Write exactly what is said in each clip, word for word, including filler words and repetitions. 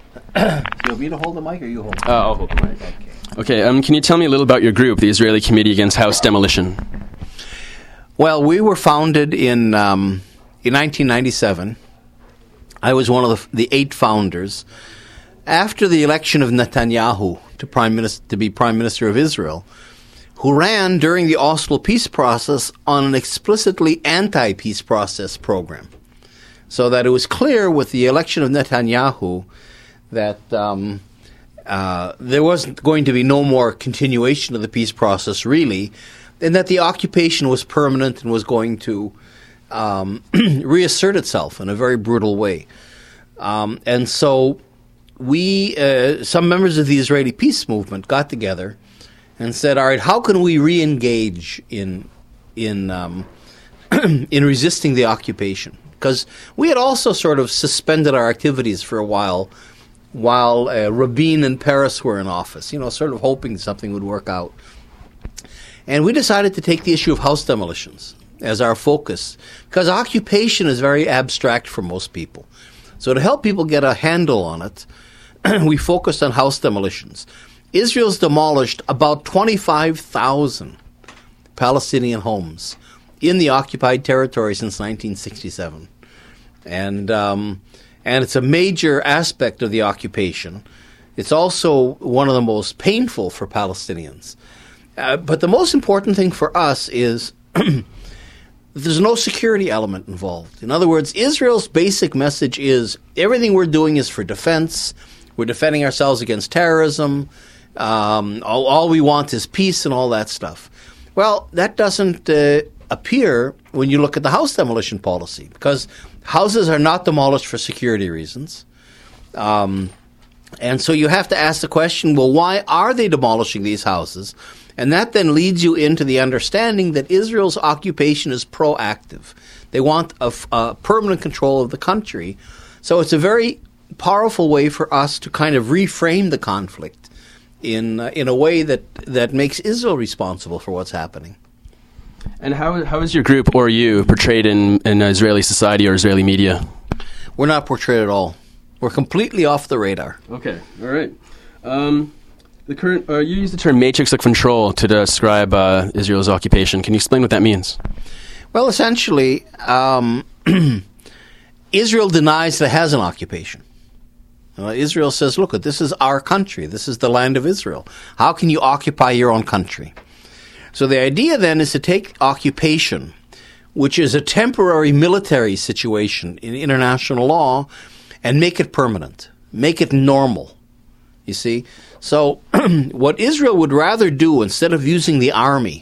You want me to hold the mic or you hold the mic? Uh, I'll hold the mic. Okay. Okay, um, can you tell me a little about your group, the Israeli Committee Against House Demolition? Well, we were founded in um, in nineteen ninety-seven. I was one of the, the eight founders. After the election of Netanyahu to prime minister to be prime minister of Israel, who ran during the Oslo peace process on an explicitly anti-peace process program, so that it was clear with the election of Netanyahu that um, uh, there wasn't going to be no more continuation of the peace process, really, and that the occupation was permanent and was going to um, reassert itself in a very brutal way. Um, and so we, uh, some members of the Israeli peace movement got together and said, all right, how can we re-engage in, in, um, in resisting the occupation? Because we had also sort of suspended our activities for a while while uh, Rabin and Peres were in office, you know, sort of hoping something would work out. And we decided to take the issue of house demolitions as our focus, because occupation is very abstract for most people. So to help people get a handle on it, we focused on house demolitions. Israel's demolished about twenty-five thousand Palestinian homes in the occupied territory since nineteen sixty-seven. And um, and it's a major aspect of the occupation. It's also one of the most painful for Palestinians. Uh, but the most important thing for us is there's no security element involved. In other words, Israel's basic message is everything we're doing is for defense. We're defending ourselves against terrorism. Um, all, all we want is peace and all that stuff. Well, that doesn't uh, appear when you look at the house demolition policy, because houses are not demolished for security reasons. Um, and so you have to ask the question, well, why are they demolishing these houses? And that then leads you into the understanding that Israel's occupation is proactive. They want a, a permanent control of the country. So it's a very powerful way for us to kind of reframe the conflict in uh, in a way that, that makes Israel responsible for what's happening. And how how is your group or you portrayed in, in Israeli society or Israeli media? We're not portrayed at all. We're completely off the radar. Okay, all right. Um, the current uh, you use the term matrix of control to describe uh, Israel's occupation. Can you explain what that means? Well, essentially, um, Israel denies that it has an occupation. Uh, Israel says, look, this is our country. This is the land of Israel. How can you occupy your own country? So the idea then is to take occupation, which is a temporary military situation in international law, and make it permanent, make it normal, you see? So what Israel would rather do instead of using the army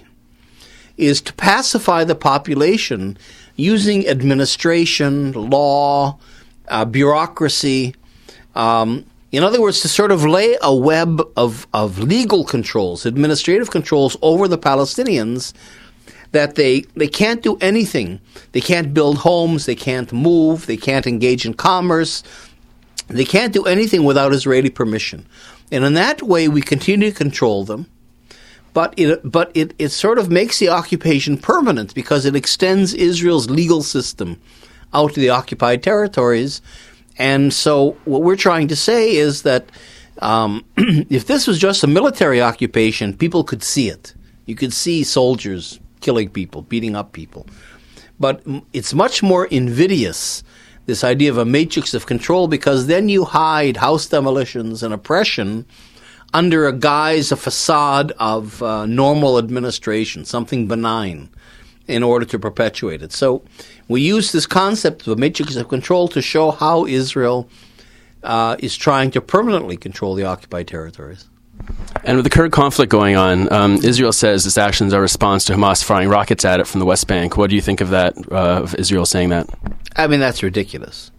is to pacify the population using administration, law, uh, bureaucracy, um, in other words, to sort of lay a web of, of legal controls, administrative controls over the Palestinians that they, they can't do anything. They can't build homes, they can't move, they can't engage in commerce. They can't do anything without Israeli permission. And in that way, we continue to control them. But it, but it, it sort of makes the occupation permanent because it extends Israel's legal system out to the occupied territories. And so what we're trying to say is that um, if this was just a military occupation, people could see it. You could see soldiers killing people, beating up people. But it's much more invidious, this idea of a matrix of control, because then you hide house demolitions and oppression under a guise, a facade of uh, normal administration, something benign, in order to perpetuate it. So we use this concept of a matrix of control to show how Israel uh, is trying to permanently control the occupied territories. And with the current conflict going on, um, Israel says its actions are a response to Hamas firing rockets at it from the West Bank. What do you think of that, uh, of Israel saying that? I mean, that's ridiculous.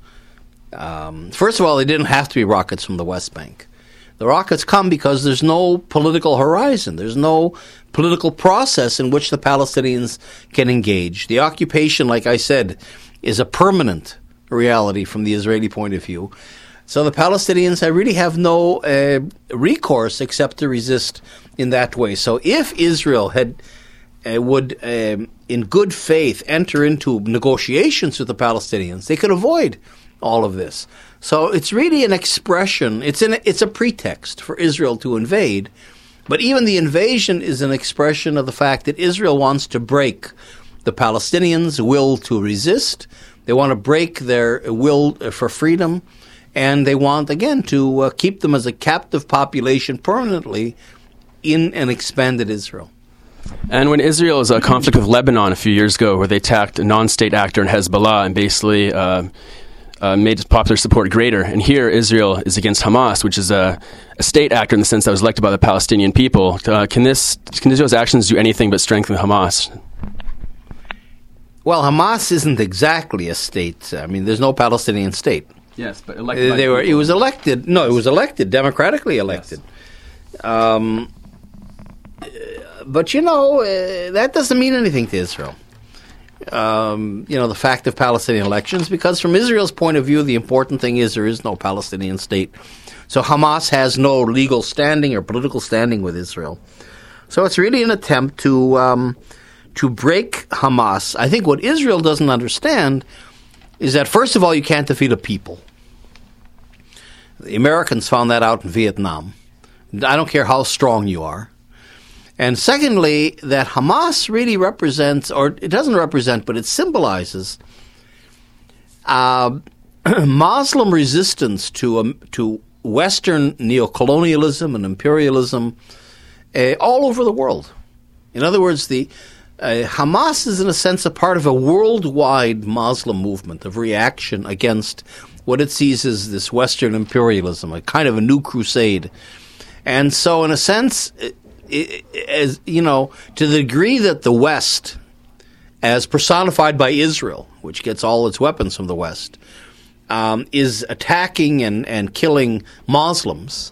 Um, first of all, they didn't have to be rockets from the West Bank. The rockets come because there's no political horizon. There's no political process in which the Palestinians can engage. The occupation, like I said, is a permanent reality from the Israeli point of view. So the Palestinians really have no uh, recourse except to resist in that way. So if Israel had uh, would, um, in good faith, enter into negotiations with the Palestinians, they could avoid all of this. So it's really an expression. It's an, it's a pretext for Israel to invade. But even the invasion is an expression of the fact that Israel wants to break the Palestinians' will to resist. They want to break their will for freedom. And they want, again, to uh, keep them as a captive population permanently in an expanded Israel. And when Israel's uh, conflict with Lebanon a few years ago, where they attacked a non-state actor in Hezbollah and basically uh, uh, made popular support greater, and here Israel is against Hamas, which is a, a state actor in the sense that was elected by the Palestinian people. Uh, can this can Israel's actions do anything but strengthen Hamas? Well, Hamas isn't exactly a state. I mean, there's no Palestinian state. Yes, but elected. Uh, they were. It was elected. No, it was elected, democratically elected. Yes. Um, But, you know, uh, that doesn't mean anything to Israel. Um, you know, the fact of Palestinian elections, because from Israel's point of view, the important thing is there is no Palestinian state. So Hamas has no legal standing or political standing with Israel. So it's really an attempt to um, to break Hamas. I think what Israel doesn't understand is that, first of all, you can't defeat a people. The Americans found that out in Vietnam. I don't care how strong you are. And secondly, that Hamas really represents, or it doesn't represent, but it symbolizes uh, Muslim resistance to um, to Western neocolonialism and imperialism uh, all over the world. In other words, the uh, Hamas is in a sense a part of a worldwide Muslim movement of reaction against what it sees as this Western imperialism, a kind of a new crusade. And so in a sense, it, it, as you know, to the degree that the West, as personified by Israel, which gets all its weapons from the West, um, is attacking and, and killing Muslims,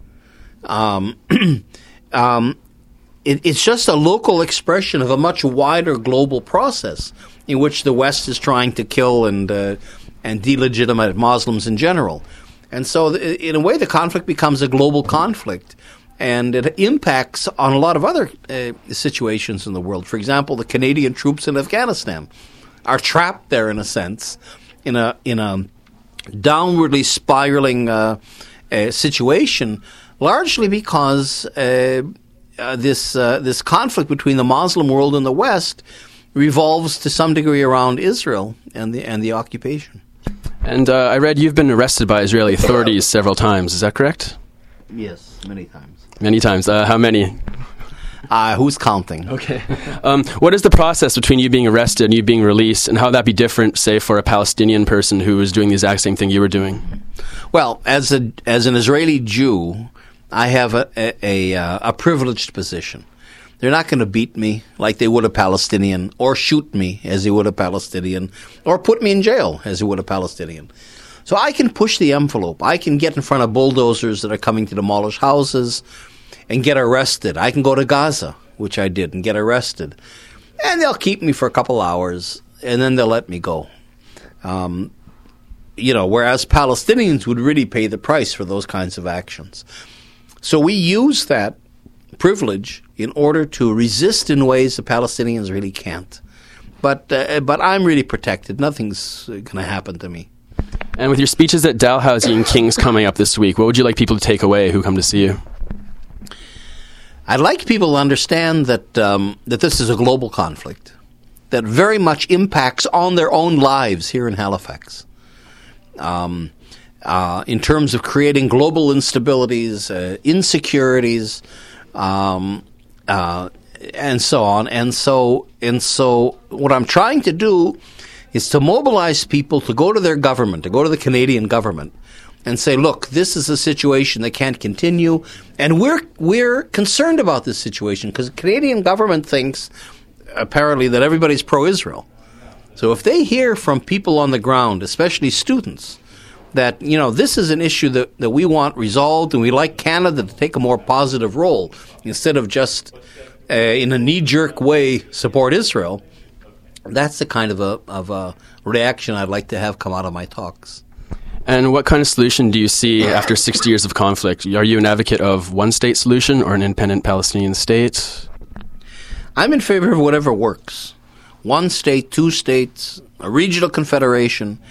um, um, it, it's just a local expression of a much wider global process in which the West is trying to kill and uh, and delegitimate Muslims in general. And so, in a way, the conflict becomes a global conflict, and it impacts on a lot of other uh, situations in the world. For example, the Canadian troops in Afghanistan are trapped there, in a sense, in a in a downwardly spiraling uh, uh, situation, largely because uh, uh, this uh, this conflict between the Muslim world and the West revolves to some degree around Israel and the and the occupation. And uh, I read you've been arrested by Israeli authorities several times. Is that correct? Yes, many times. Many times. Uh, how many? Uh, who's counting? Okay. Um, what is the process between you being arrested and you being released, and how would that be different, say, for a Palestinian person who was doing the exact same thing you were doing? Well, as a as an Israeli Jew, I have a a, a, a privileged position. They're not going to beat me like they would a Palestinian, or shoot me as they would a Palestinian, or put me in jail as they would a Palestinian. So I can push the envelope. I can get in front of bulldozers that are coming to demolish houses and get arrested. I can go to Gaza, which I did, and get arrested. And they'll keep me for a couple hours, and then they'll let me go. Um, you know, whereas Palestinians would really pay the price for those kinds of actions. So we use that privilege in order to resist in ways the Palestinians really can't. But uh, but I'm really protected. Nothing's going to happen to me. And with your speeches at Dalhousie and King's coming up this week, what would you like people to take away who come to see you? I'd like people to understand that um, that this is a global conflict that very much impacts on their own lives here in Halifax. Um, uh, in terms of creating global instabilities, uh, insecurities, um, uh, and so on. And so, and so what I'm trying to do is to mobilize people to go to their government, to go to the Canadian government, and say, look, this is a situation that can't continue, and we're we're concerned about this situation because the Canadian government thinks, apparently, that everybody's pro-Israel. So if they hear from people on the ground, especially students, that, you know, this is an issue that, that we want resolved, and we like Canada to take a more positive role instead of just, uh, in a knee-jerk way, support Israel, that's the kind of a of a reaction I'd like to have come out of my talks. And what kind of solution do you see after sixty years of conflict? Are you an advocate of one-state solution or an independent Palestinian state? I'm in favor of whatever works. One state, two states, a regional confederation.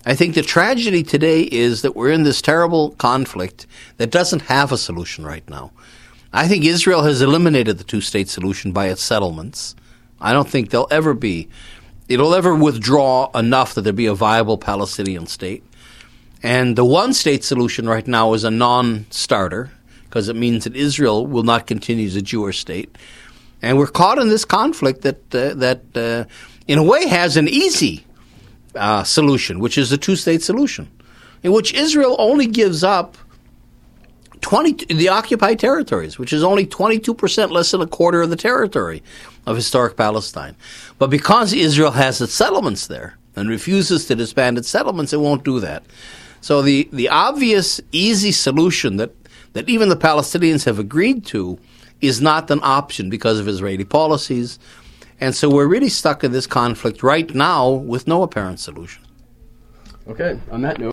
I think the tragedy today is that we're in this terrible conflict that doesn't have a solution right now. I think Israel has eliminated the two-state solution by its settlements. I don't think there'll ever be, it'll ever withdraw enough that there be a viable Palestinian state. And the one-state solution right now is a non-starter, because it means that Israel will not continue as a Jewish state. And we're caught in this conflict that, uh, that uh, in a way, has an easy uh, solution, which is the two-state solution, in which Israel only gives up twenty the occupied territories, which is only twenty-two percent less than a quarter of the territory of historic Palestine. But because Israel has its settlements there and refuses to disband its settlements, it won't do that. So the, the obvious, easy solution that, that even the Palestinians have agreed to is not an option because of Israeli policies. And so we're really stuck in this conflict right now with no apparent solution. Okay, on that note.